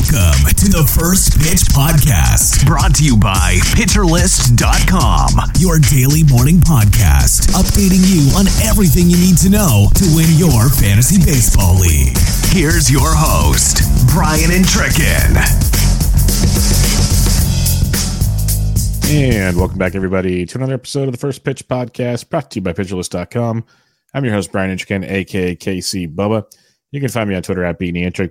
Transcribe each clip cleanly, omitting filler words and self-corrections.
Welcome to the First Pitch Podcast, brought to you by PitcherList.com, your daily morning podcast, updating you on everything you need to know to win your fantasy baseball league. Here's your host, Brian Entrekin. And welcome back, everybody, to another episode of the First Pitch Podcast, brought to you by PitcherList.com. I'm your host, Brian Entrekin, a.k.a. KC Bubba. You can find me on Twitter at BDentrek,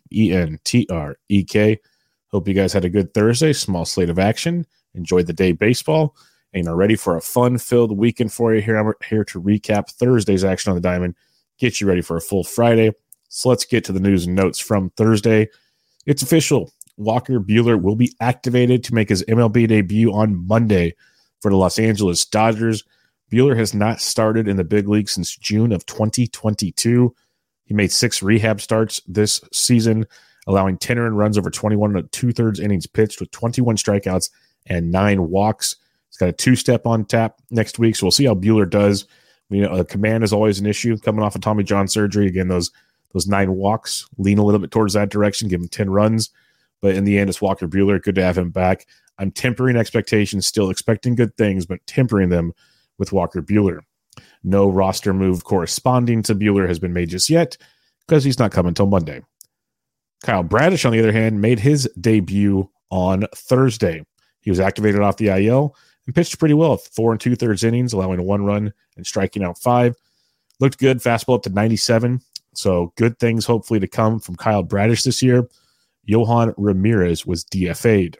BDENTREK. Hope you guys had a good Thursday, small slate of action, enjoyed the day baseball, and are ready for a fun-filled weekend for you. I'm here to recap Thursday's action on the diamond, get you ready for a full Friday. So let's get to the news and notes from Thursday. It's official. Walker Buehler will be activated to make his MLB debut on Monday for the Los Angeles Dodgers. Buehler has not started in the big league since June of 2022. He made 6 rehab starts this season, allowing 10 earned runs over 21 and 2/3 innings pitched with 21 strikeouts and 9 walks. He's got a 2-step on tap next week, so we'll see how Buehler does. Command is always an issue coming off of Tommy John surgery. Again, those 9 walks, lean a little bit towards that direction, give him 10 runs. But in the end, it's Walker Buehler. Good to have him back. I'm tempering expectations, still expecting good things, but tempering them with Walker Buehler. No roster move corresponding to Buehler has been made just yet because he's not coming until Monday. Kyle Bradish, on the other hand, made his debut on Thursday. He was activated off the IL and pitched pretty well, 4 2/3 innings, allowing 1 run and striking out 5. Looked good, fastball up to 97. So good things hopefully to come from Kyle Bradish this year. Yohan Ramirez was DFA'd.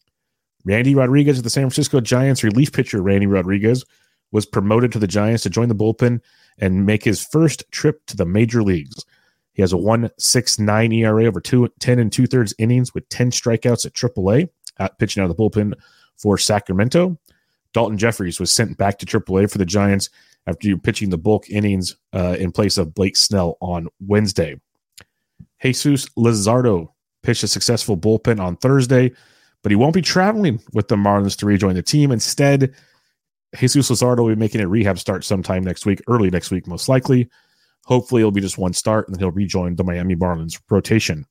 Randy Rodriguez of the San Francisco Giants, relief pitcher Randy Rodriguez, was promoted to the Giants to join the bullpen and make his first trip to the major leagues. He has a 1.69 ERA over 10 2/3 innings with 10 strikeouts at AAA, pitching out of the bullpen for Sacramento. Dalton Jeffries was sent back to AAA for the Giants after pitching the bulk innings in place of Blake Snell on Wednesday. Jesus Luzardo pitched a successful bullpen on Thursday, but he won't be traveling with the Marlins to rejoin the team. Instead, Jesus Luzardo will be making a rehab start sometime next week, early next week, most likely. Hopefully, it'll be just one start, and then he'll rejoin the Miami Marlins rotation.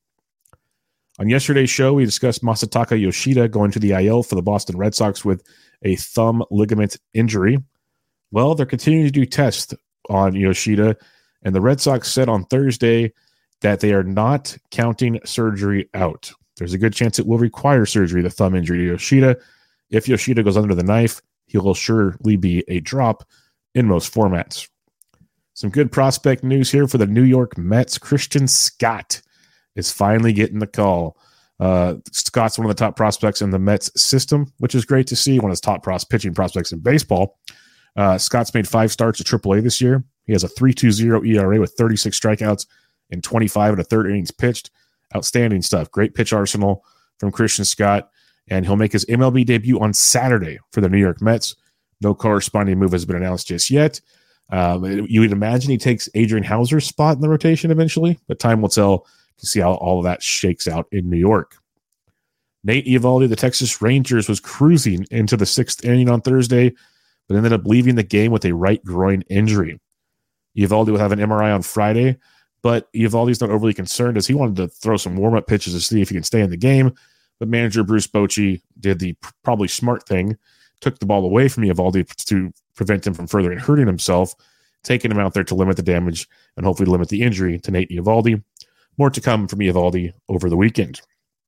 On yesterday's show, we discussed Masataka Yoshida going to the IL for the Boston Red Sox with a thumb ligament injury. Well, they're continuing to do tests on Yoshida, and the Red Sox said on Thursday that they are not counting surgery out. There's a good chance it will require surgery, the thumb injury to Yoshida. If Yoshida goes under the knife, he will surely be a drop in most formats. Some good prospect news here for the New York Mets. Christian Scott is finally getting the call. Scott's one of the top prospects in the Mets system, which is great to see, one of his top pitching prospects in baseball. Scott's made 5 starts at AAA this year. He has a 3.20 ERA with 36 strikeouts and 25 1/3 innings pitched. Outstanding stuff. Great pitch arsenal from Christian Scott. And he'll make his MLB debut on Saturday for the New York Mets. No corresponding move has been announced just yet. You would imagine he takes Adrian Hauser's spot in the rotation eventually, but time will tell to see how all of that shakes out in New York. Nate Eovaldi, the Texas Rangers, was cruising into the 6th inning on Thursday, but ended up leaving the game with a right groin injury. Eovaldi will have an MRI on Friday, but Eovaldi's not overly concerned as he wanted to throw some warm-up pitches to see if he can stay in the game. But manager Bruce Bochy did the probably smart thing, took the ball away from Eovaldi to prevent him from further hurting himself, taking him out there to limit the damage and hopefully limit the injury to Nate Eovaldi. More to come from Eovaldi over the weekend.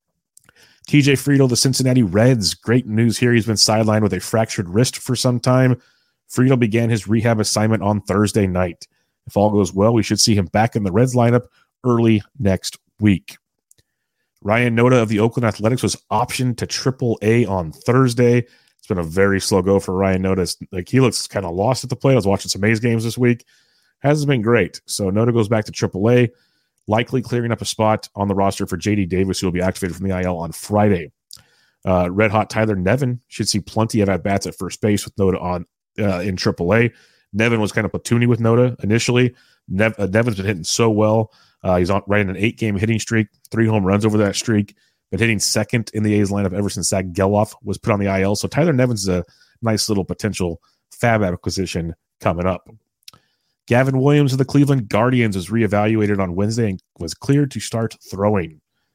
TJ Friedl, the Cincinnati Reds. Great news here. He's been sidelined with a fractured wrist for some time. Friedl began his rehab assignment on Thursday night. If all goes well, we should see him back in the Reds lineup early next week. Ryan Noda of the Oakland Athletics was optioned to AAA on Thursday. It's been a very slow go for Ryan Noda. He looks kind of lost at the plate. I was watching some A's games this week. Hasn't been great. So Noda goes back to AAA, likely clearing up a spot on the roster for J.D. Davis, who will be activated from the IL on Friday. Red hot Tyler Nevin should see plenty of at-bats at first base with Noda in AAA. Nevin was kind of platoony with Noda initially. Nevin's been hitting so well. He's right in an 8-game hitting streak, 3 home runs over that streak. Been hitting second in the A's lineup ever since Zach Geloff was put on the IL. So Tyler Nevin's a nice little potential fab acquisition coming up. Gavin Williams of the Cleveland Guardians was reevaluated on Wednesday and was cleared to start throwing.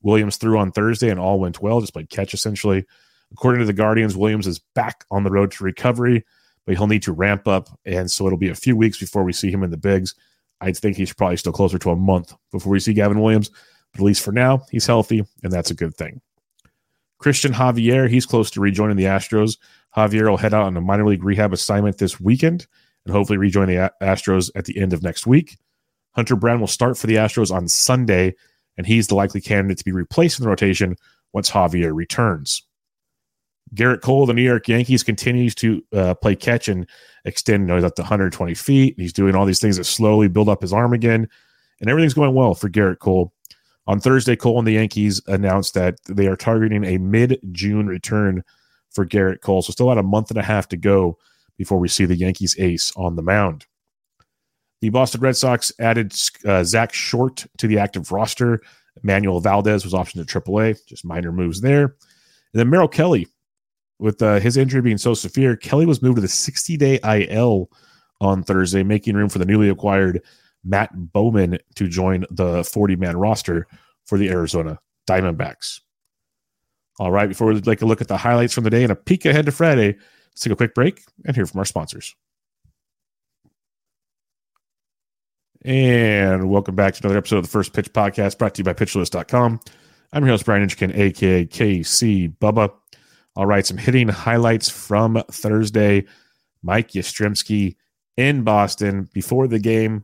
Williams threw on Thursday and all went well, just played catch essentially. According to the Guardians, Williams is back on the road to recovery, but he'll need to ramp up, and so it'll be a few weeks before we see him in the bigs. I think he's probably still closer to a month before we see Gavin Williams, but at least for now, he's healthy, and that's a good thing. Christian Javier, he's close to rejoining the Astros. Javier will head out on a minor league rehab assignment this weekend and hopefully rejoin the Astros at the end of next week. Hunter Brown will start for the Astros on Sunday, and he's the likely candidate to be replaced in the rotation once Javier returns. Garrett Cole, the New York Yankees, continues to play catch and extend. He's up to 120 feet. He's doing all these things that slowly build up his arm again, and everything's going well for Garrett Cole. On Thursday, Cole and the Yankees announced that they are targeting a mid-June return for Garrett Cole, so still about a month and a half to go before we see the Yankees ace on the mound. The Boston Red Sox added Zach Short to the active roster. Manuel Valdez was optioned to AAA, just minor moves there. And then Merrill Kelly, with his injury being so severe, Kelly was moved to the 60-day IL on Thursday, making room for the newly acquired Matt Bowman to join the 40-man roster for the Arizona Diamondbacks. All right, before we take a look at the highlights from the day and a peek ahead to Friday, let's take a quick break and hear from our sponsors. And welcome back to another episode of the First Pitch Podcast, brought to you by PitcherList.com. I'm your host, Brian Inchikin, a.k.a. KC Bubba. All right, some hitting highlights from Thursday. Mike Yastrzemski in Boston. Before the game,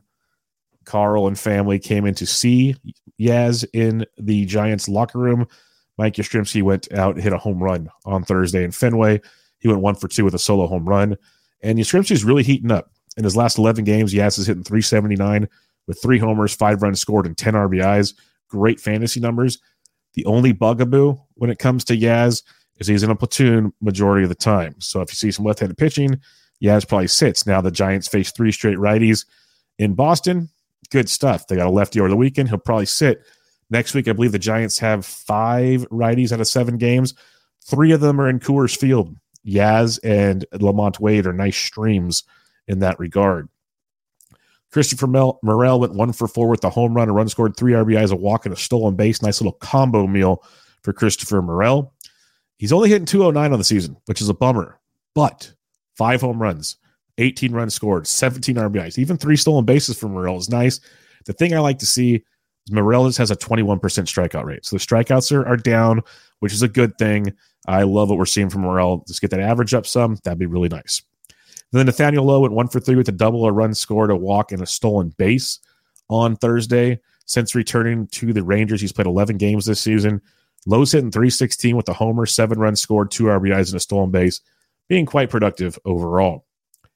Carl and family came in to see Yaz in the Giants locker room. Mike Yastrzemski went out and hit a home run on Thursday in Fenway. He went 1 for 2 with a solo home run. And Yastrzemski's really heating up. In his last 11 games, Yaz is hitting .379 with 3 homers, 5 runs scored, and 10 RBIs. Great fantasy numbers. The only bugaboo when it comes to Yaz is he's in a platoon majority of the time. So if you see some left-handed pitching, Yaz probably sits. Now the Giants face 3 straight righties in Boston. Good stuff. They got a lefty over the weekend. He'll probably sit. Next week, I believe the Giants have 5 righties out of 7 games. 3 of them are in Coors Field. Yaz and Lamont Wade are nice streams in that regard. Christopher Morel went 1 for 4 with a home run, a run scored, 3 RBIs, a walk, and a stolen base. Nice little combo meal for Christopher Morel. He's only hitting .209 on the season, which is a bummer. But 5 home runs, 18 runs scored, 17 RBIs, even 3 stolen bases for Morel is nice. The thing I like to see is Morel has a 21% strikeout rate. So the strikeouts are down, which is a good thing. I love what we're seeing from Morel. Just get that average up some. That'd be really nice. And then Nathaniel Lowe went 1 for 3 with a double, a run scored, a walk, and a stolen base on Thursday. Since returning to the Rangers, he's played 11 games this season. Lowe's hitting .316 with a homer, 7 runs scored, 2 RBIs, and a stolen base, being quite productive overall.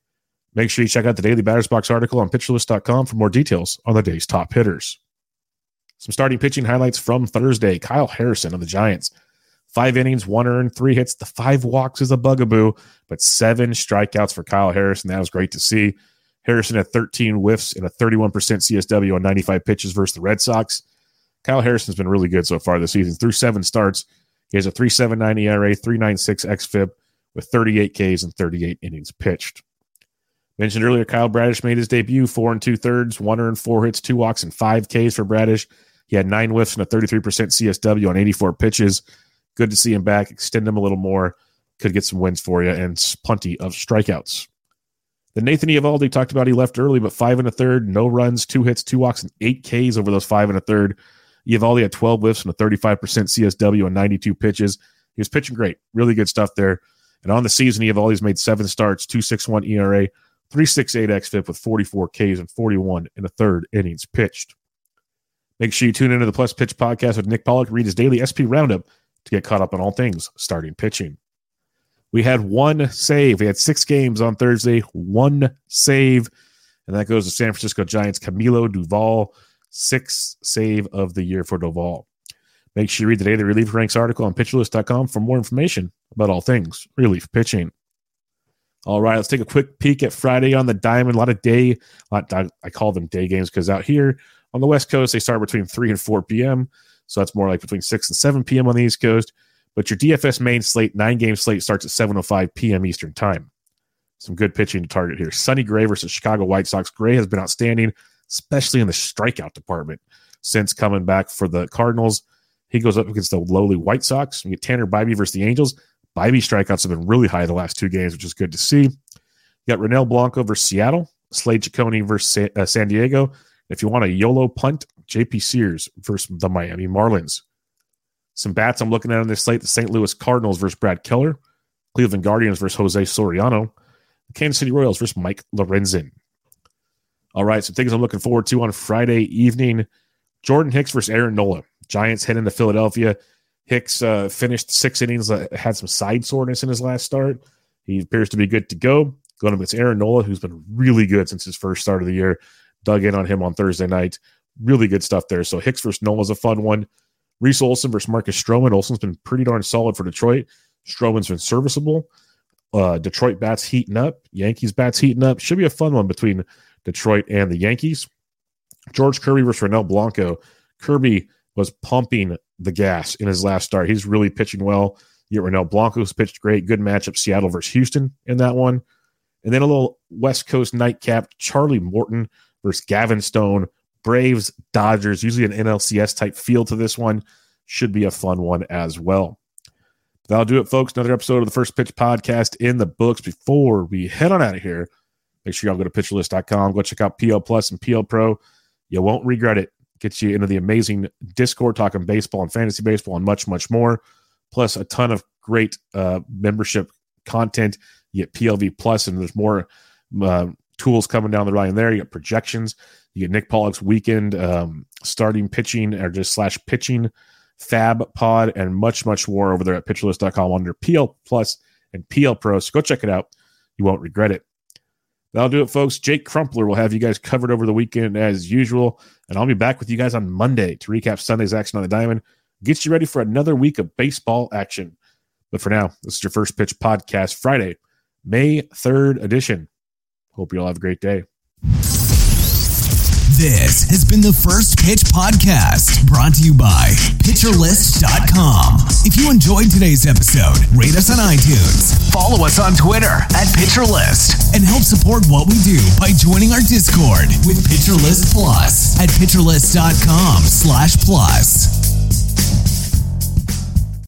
Make sure you check out the Daily Batters Box article on PitcherList.com for more details on the day's top hitters. Some starting pitching highlights from Thursday. Kyle Harrison of the Giants. 5 innings, 1 earned, 3 hits. The 5 walks is a bugaboo, but 7 strikeouts for Kyle Harrison. That was great to see. Harrison had 13 whiffs and a 31% CSW on 95 pitches versus the Red Sox. Kyle Harrison's been really good so far this season. Through 7 starts, he has a 3.79 ERA, 3.96 xFIP with 38 Ks and 38 innings pitched. Mentioned earlier, Kyle Bradish made his debut, 4 2/3, 1 earned, 4 hits, 2 walks, and 5 Ks for Bradish. He had 9 whiffs and a 33% CSW on 84 pitches. Good to see him back. Extend him a little more. Could get some wins for you and plenty of strikeouts. The Nathan Eovaldi talked about, he left early, but 5 1/3, no runs, 2 hits, 2 walks, and 8 Ks over those 5 1/3. Eovaldi had 12 whiffs and a 35% CSW on 92 pitches. He was pitching great. Really good stuff there. And on the season, Eovaldi's made 7 starts, 2.61 ERA, 3.68 xFIP with 44 Ks and 41 1/3 innings pitched. Make sure you tune into the Plus Pitch podcast with Nick Pollock. Read his daily SP Roundup to get caught up on all things starting pitching. We had 1 save. We had 6 games on Thursday, 1 save, and that goes to San Francisco Giants' Camilo Doval, 6th save of the year for Doval. Make sure you read the Daily Relief Ranks article on PitcherList.com for more information about all things relief pitching. All right, let's take a quick peek at Friday on the diamond. I call them day games because out here on the West Coast, they start between 3 and 4 p.m., so that's more like between 6 and 7 p.m. on the East Coast. But your DFS main slate, 9-game slate, starts at 7:05 p.m. Eastern time. Some good pitching to target here. Sonny Gray versus Chicago White Sox. Gray has been outstanding, especially in the strikeout department since coming back for the Cardinals. He goes up against the lowly White Sox. You get Tanner Bybee versus the Angels. Bybee strikeouts have been really high the last 2 games, which is good to see. You got Ronel Blanco versus Seattle. Slade Ciccone versus San Diego. If you want a YOLO punt, JP Sears versus the Miami Marlins. Some bats I'm looking at on this slate: the St. Louis Cardinals versus Brad Keller, Cleveland Guardians versus Jose Soriano, Kansas City Royals versus Mike Lorenzen. All right, some things I'm looking forward to on Friday evening: Jordan Hicks versus Aaron Nola. Giants head into Philadelphia. Hicks finished 6 innings, had some side soreness in his last start. He appears to be good to go. Going up against Aaron Nola, who's been really good since his first start of the year. Dug in on him on Thursday night. Really good stuff there. So Hicks versus Nola is a fun one. Reese Olson versus Marcus Stroman. Olson's been pretty darn solid for Detroit. Stroman's been serviceable. Detroit bats heating up. Yankees bats heating up. Should be a fun one between Detroit and the Yankees. George Kirby versus Ronel Blanco. Kirby was pumping the gas in his last start. He's really pitching well. You get Ronel Blanco, who's pitched great. Good matchup, Seattle versus Houston in that one. And then a little West Coast nightcap, Charlie Morton versus Gavin Stone. Braves, Dodgers, usually an NLCS type feel to this one. Should be a fun one as well. That'll do it, folks. Another episode of the First Pitch Podcast in the books. Before we head on out of here, make sure y'all go to PitcherList.com. Go check out PL Plus and PL Pro. You won't regret it. Gets you into the amazing Discord talking baseball and fantasy baseball and much, much more. Plus a ton of great membership content. You get PLV Plus, and there's more tools coming down the line there. You get projections. You get Nick Pollock's weekend starting pitching or just / pitching fab pod and much, much more over there at PitcherList.com under PL Plus and PL Pro. So go check it out. You won't regret it. That'll do it, folks. Jake Crumpler will have you guys covered over the weekend as usual. And I'll be back with you guys on Monday to recap Sunday's action on the diamond. Get you ready for another week of baseball action. But for now, this is your First Pitch Podcast, Friday, May 3rd edition. Hope you all have a great day. This has been the First Pitch Podcast, brought to you by PitcherList.com. If you enjoyed today's episode, rate us on iTunes, follow us on Twitter at PitcherList, and help support what we do by joining our Discord with PitcherList Plus at PitcherList.com/plus.